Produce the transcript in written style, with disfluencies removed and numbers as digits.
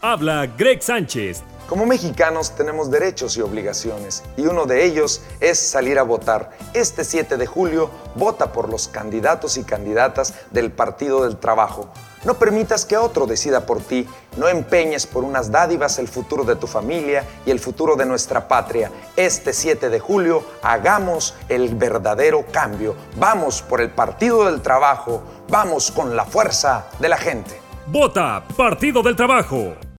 Habla Greg Sánchez. Como mexicanos tenemos derechos y obligaciones, y uno de ellos es salir a votar. Este 7 de julio, vota por los candidatos y candidatas del Partido del Trabajo. No permitas que otro decida por ti, no empeñes por unas dádivas el futuro de tu familia y el futuro de nuestra patria. Este 7 de julio, hagamos el verdadero cambio. Vamos por el Partido del Trabajo, vamos con la fuerza de la gente. Vota Partido del Trabajo.